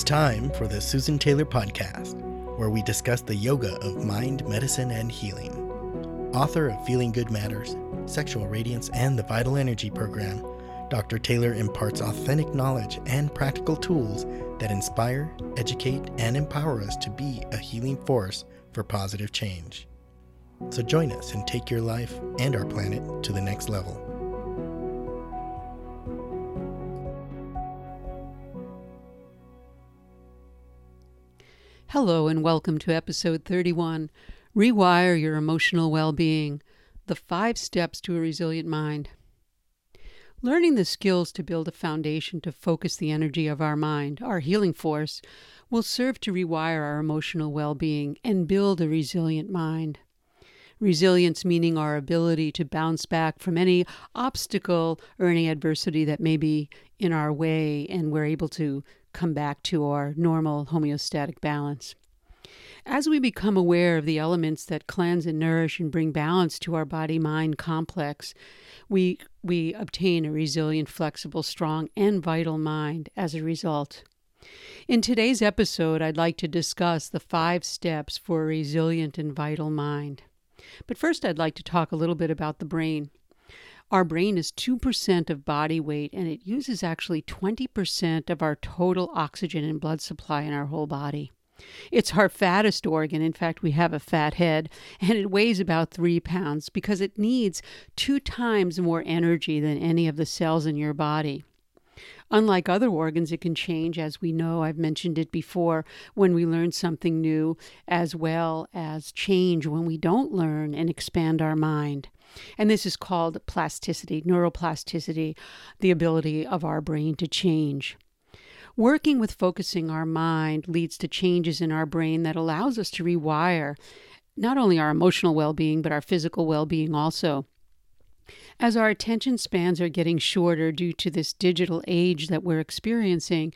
time for the Susan Taylor Podcast, where we discuss the yoga of mind, medicine, and healing. Author of Feeling Good Matters, Sexual Radiance, and the Vital Energy Program, Dr. Taylor imparts authentic knowledge and practical tools that inspire, educate, and empower us to be a healing force for positive change. So join us and take your life and our planet to the next level. Hello and welcome to episode 31, Rewire Your Emotional Well-Being, the 5 Steps to a Resilient Mind. Learning the skills to build a foundation to focus the energy of our mind, our healing force, will serve to rewire our emotional well-being and build a resilient mind. Resilience meaning our ability to bounce back from any obstacle or any adversity that may be in our way, and we're able to come back to our normal homeostatic balance. As we become aware of the elements that cleanse and nourish and bring balance to our body-mind complex, we obtain a resilient, flexible, strong, and vital mind as a result. In today's episode, I'd like to discuss the 5 steps for a resilient and vital mind. But first, I'd like to talk a little bit about the brain. Our brain is 2% of body weight, and it uses actually 20% of our total oxygen and blood supply in our whole body. It's our fattest organ. In fact, we have a fat head, and it weighs about 3 pounds because it needs 2 times more energy than any of the cells in your body. Unlike other organs, it can change, as we know, I've mentioned it before, when we learn something new, as well as change when we don't learn and expand our mind. And this is called plasticity, neuroplasticity, the ability of our brain to change. Working with focusing our mind leads to changes in our brain that allows us to rewire not only our emotional well-being, but our physical well-being also. As our attention spans are getting shorter due to this digital age that we're experiencing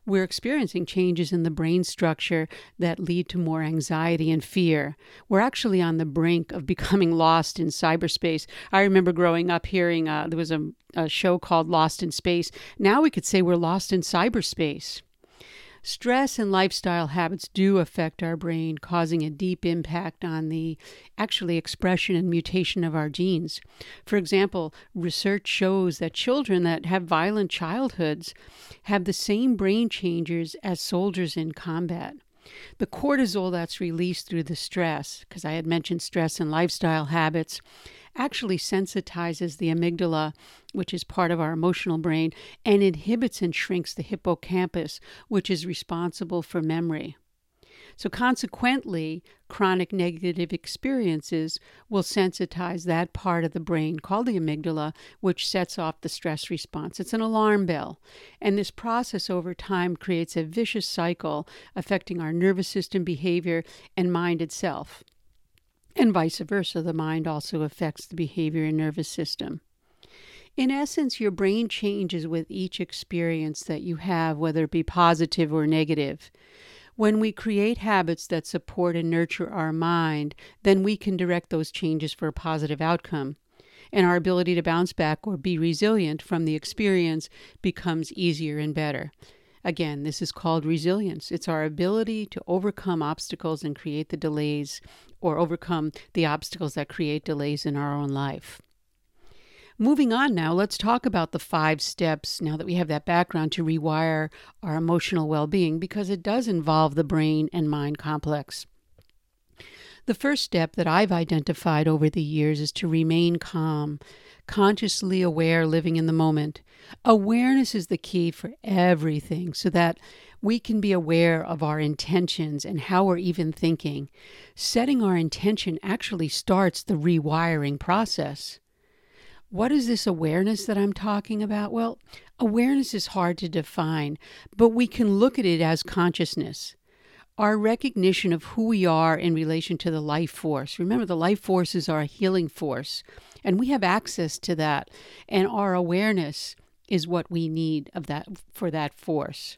changes in the brain structure that lead to more anxiety and fear. We're actually on the brink of becoming lost in cyberspace. I remember growing up hearing there was a show called Lost in Space. Now we could say we're lost in cyberspace. Stress and lifestyle habits do affect our brain, causing a deep impact on the actually expression and mutation of our genes. For example, research shows that children that have violent childhoods have the same brain changes as soldiers in combat. The cortisol that's released through the stress, because I had mentioned stress and lifestyle habits, actually sensitizes the amygdala, which is part of our emotional brain, and inhibits and shrinks the hippocampus, which is responsible for memory. So consequently, chronic negative experiences will sensitize that part of the brain called the amygdala, which sets off the stress response. It's an alarm bell. And this process over time creates a vicious cycle affecting our nervous system behavior and mind itself. And vice versa, the mind also affects the behavior and nervous system. In essence, your brain changes with each experience that you have, whether it be positive or negative. When we create habits that support and nurture our mind, then we can direct those changes for a positive outcome. And our ability to bounce back or be resilient from the experience becomes easier and better. Again, this is called resilience. It's our ability to overcome obstacles and create the delays, or overcome the obstacles that create delays in our own life. Moving on now, let's talk about the 5 steps, now that we have that background, to rewire our emotional well-being, because it does involve the brain and mind complex. The first step that I've identified over the years is to remain calm, consciously aware, living in the moment. Awareness is the key for everything, so that we can be aware of our intentions and how we're even thinking. Setting our intention actually starts the rewiring process. What is this awareness that I'm talking about? Well, awareness is hard to define, but we can look at it as consciousness. Our recognition of who we are in relation to the life force. Remember, the life force is our healing force, and we have access to that, and our awareness is what we need of that for that force.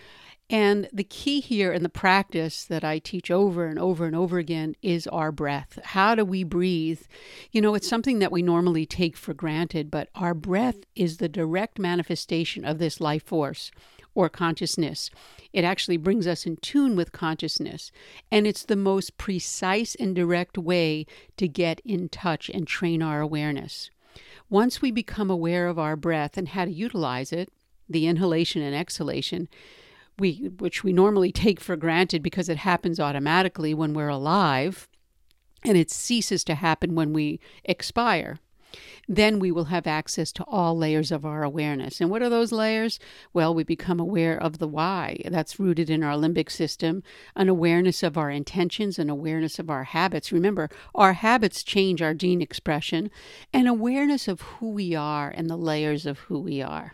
And the key here in the practice that I teach over and over and over again is our breath. How do we breathe? You know, it's something that we normally take for granted, but our breath is the direct manifestation of this life force, or consciousness. It actually brings us in tune with consciousness. And it's the most precise and direct way to get in touch and train our awareness. Once we become aware of our breath and how to utilize it, the inhalation and exhalation, which we normally take for granted because it happens automatically when we're alive, and it ceases to happen when we expire, then we will have access to all layers of our awareness. And what are those layers? Well, we become aware of the why. That's rooted in our limbic system, an awareness of our intentions, an awareness of our habits. Remember, our habits change our gene expression, and awareness of who we are and the layers of who we are.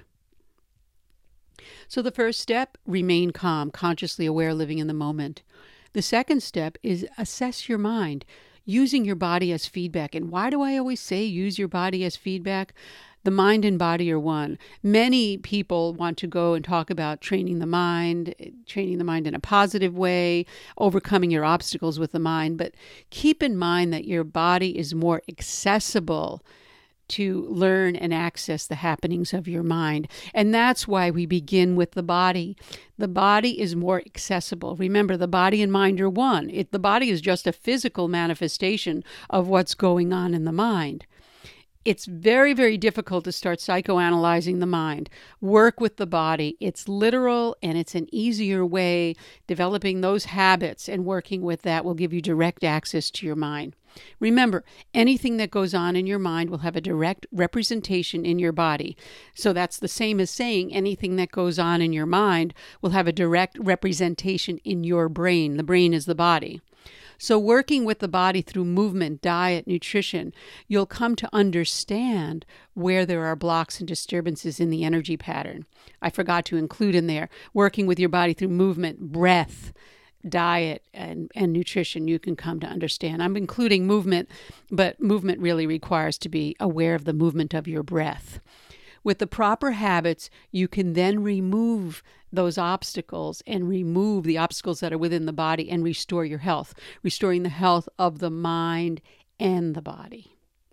So the first step, remain calm, consciously aware, living in the moment. The second step is assess your mind, using your body as feedback. And why do I always say use your body as feedback? The mind and body are one. Many people want to go and talk about training the mind in a positive way, overcoming your obstacles with the mind. But keep in mind that your body is more accessible to learn and access the happenings of your mind. And that's why we begin with the body. The body is more accessible. Remember, the body and mind are one. The body is just a physical manifestation of what's going on in the mind. It's very, very difficult to start psychoanalyzing the mind. Work with the body. It's literal and it's an easier way. Developing those habits and working with that will give you direct access to your mind. Remember, anything that goes on in your mind will have a direct representation in your body. So that's the same as saying anything that goes on in your mind will have a direct representation in your brain. The brain is the body. So working with the body through movement, diet, nutrition, you'll come to understand where there are blocks and disturbances in the energy pattern. I forgot to include in there, working with your body through movement, breath, diet, and nutrition, you can come to understand. I'm including movement, but movement really requires to be aware of the movement of your breath. With the proper habits, you can then remove those obstacles and remove the obstacles that are within the body and restore your health, restoring the health of the mind and the body.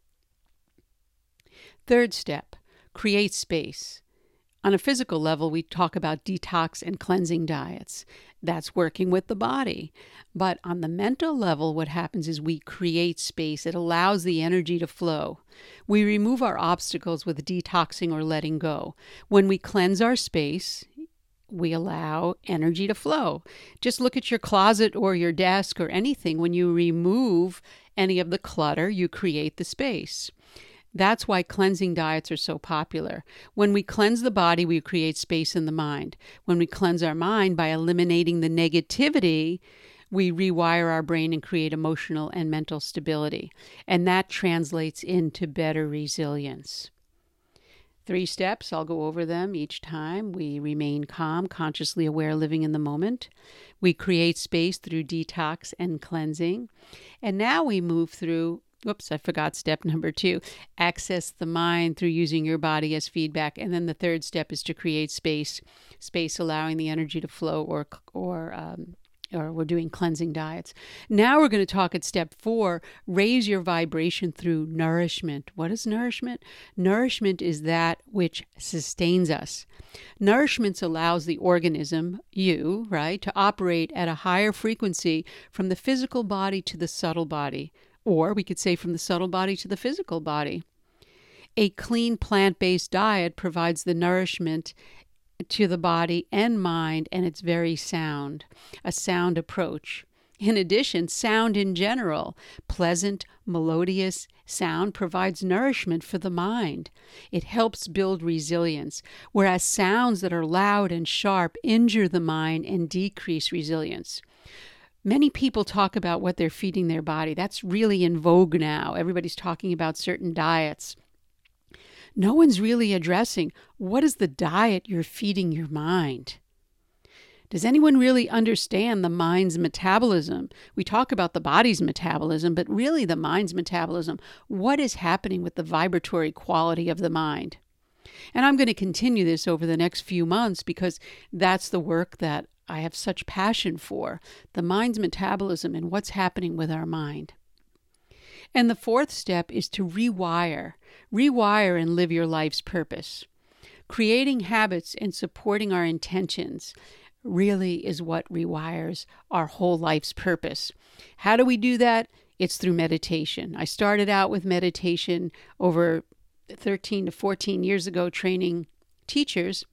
Third step, create space. On a physical level, we talk about detox and cleansing diets. That's working with the body. But on the mental level, what happens is we create space. It allows the energy to flow. We remove our obstacles with detoxing or letting go. When we cleanse our space, we allow energy to flow. Just look at your closet or your desk or anything. When you remove any of the clutter, you create the space. That's why cleansing diets are so popular. When we cleanse the body, we create space in the mind. When we cleanse our mind by eliminating the negativity, we rewire our brain and create emotional and mental stability. And that translates into better resilience. 3 steps, I'll go over them each time. We remain calm, consciously aware, living in the moment. We create space through detox and cleansing. And now we move through I forgot step number 2. Access the mind through using your body as feedback. And then the third step is to create space allowing the energy to flow, or we're doing cleansing diets. Now we're going to talk at step 4, raise your vibration through nourishment. What is nourishment? Nourishment is that which sustains us. Nourishment allows the organism, you, right, to operate at a higher frequency from the physical body to the subtle body. Or we could say from the subtle body to the physical body. A clean plant-based diet provides the nourishment to the body and mind, and it's very sound, a sound approach. In addition, sound in general, pleasant, melodious sound provides nourishment for the mind. It helps build resilience, whereas sounds that are loud and sharp injure the mind and decrease resilience. Many people talk about what they're feeding their body. That's really in vogue now. Everybody's talking about certain diets. No one's really addressing what is the diet you're feeding your mind. Does anyone really understand the mind's metabolism? We talk about the body's metabolism, but really the mind's metabolism. What is happening with the vibratory quality of the mind? And I'm going to continue this over the next few months because that's the work that I have such passion for, the mind's metabolism and what's happening with our mind. And the fourth step is to rewire and live your life's purpose. Creating habits and supporting our intentions really is what rewires our whole life's purpose. How do we do that? It's through meditation. I started out with meditation over 13 to 14 years ago, training teachers.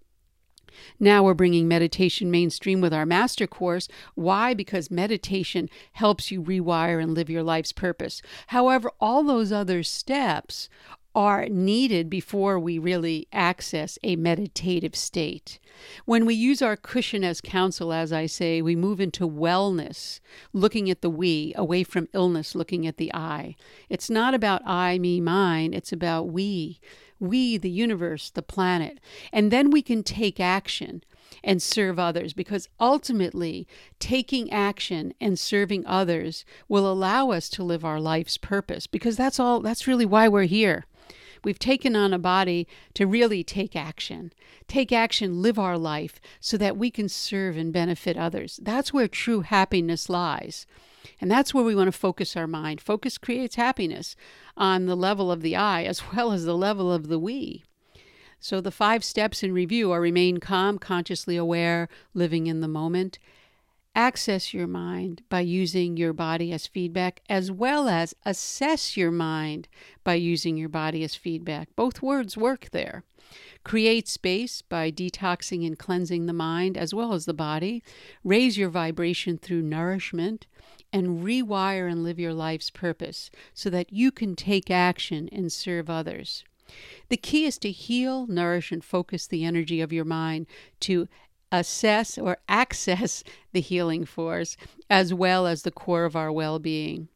Now we're bringing meditation mainstream with our master course. Why? Because meditation helps you rewire and live your life's purpose. However, all those other steps are needed before we really access a meditative state. When we use our cushion as counsel, as I say, we move into wellness, looking at the we, away from illness, looking at the I. It's not about I, me, mine. It's about we, the universe, the planet. And then we can take action and serve others, because ultimately taking action and serving others will allow us to live our life's purpose, because that's really why we're here. We've taken on a body to really take action, live our life so that we can serve and benefit others. That's where true happiness lies. And that's where we want to focus our mind. Focus creates happiness on the level of the I as well as the level of the we. So the 5 steps in review are: remain calm, consciously aware, living in the moment. Access your mind by using your body as feedback, as well as assess your mind by using your body as feedback. Both words work there. Create space by detoxing and cleansing the mind as well as the body. Raise your vibration through nourishment, and rewire and live your life's purpose so that you can take action and serve others. The key is to heal, nourish, and focus the energy of your mind to assess or access the healing force as well as the core of our well-being.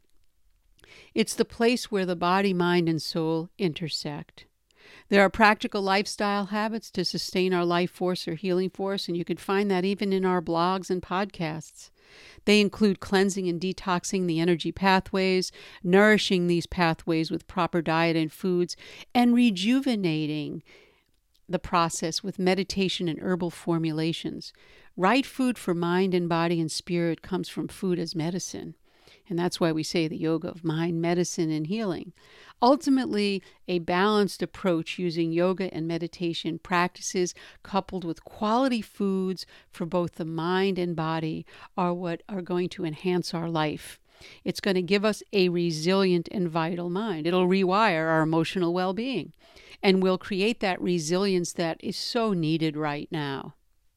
It's the place where the body, mind, and soul intersect. There are practical lifestyle habits to sustain our life force or healing force, and you can find that even in our blogs and podcasts. They include cleansing and detoxing the energy pathways, nourishing these pathways with proper diet and foods, and rejuvenating the process with meditation and herbal formulations. Right food for mind and body and spirit comes from food as medicine. And that's why we say the yoga of mind, medicine, and healing. Ultimately, a balanced approach using yoga and meditation practices coupled with quality foods for both the mind and body are what are going to enhance our life. It's going to give us a resilient and vital mind. It'll rewire our emotional well-being and will create that resilience that is so needed right now.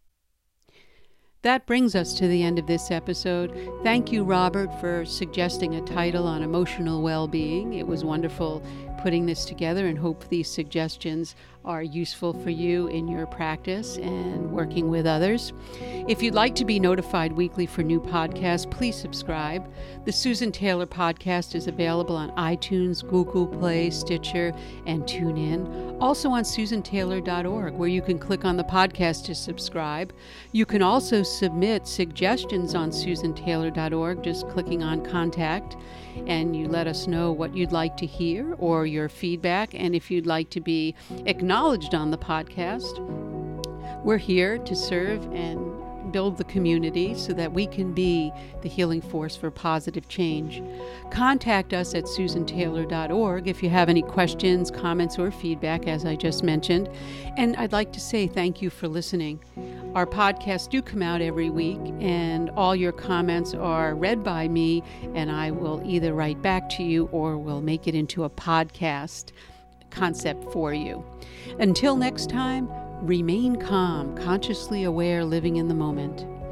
That brings us to the end of this episode. Thank you, Robert, for suggesting a title on emotional well-being. It was wonderful putting this together, and hope these suggestions are useful for you in your practice and working with others. If you'd like to be notified weekly for new podcasts, please subscribe. The Susan Taylor Podcast is available on iTunes, Google Play, Stitcher, and TuneIn. Also on susantaylor.org, where you can click on the podcast to subscribe. You can also submit suggestions on susantaylor.org, just clicking on Contact, and you let us know what you'd like to hear or your feedback. And if you'd like to be acknowledged on the podcast, we're here to serve and build the community so that we can be the healing force for positive change. Contact us at susantaylor.org if you have any questions, comments, or feedback, as I just mentioned. And I'd like to say thank you for listening. Our podcasts do come out every week, and all your comments are read by me, and I will either write back to you or will make it into a podcast concept for you. Until next time, remain calm, consciously aware, living in the moment.